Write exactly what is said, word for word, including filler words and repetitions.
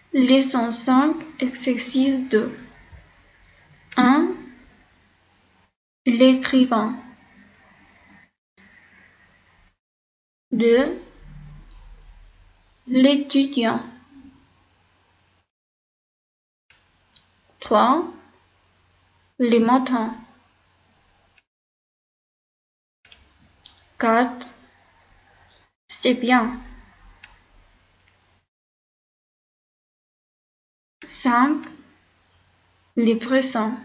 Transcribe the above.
Leçon cinq, exercice deux. un. L'écrivain. deux. L'étudiant. trois. Les matins. quatre. C'est bien. cinq. Les présents.